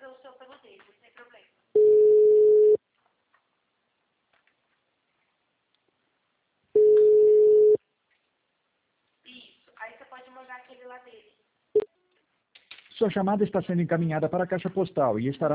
fazer o seu pelo dele, sem problema. Isso, aí você pode mandar aquele lá dele. Sua chamada está sendo encaminhada para a caixa postal e estará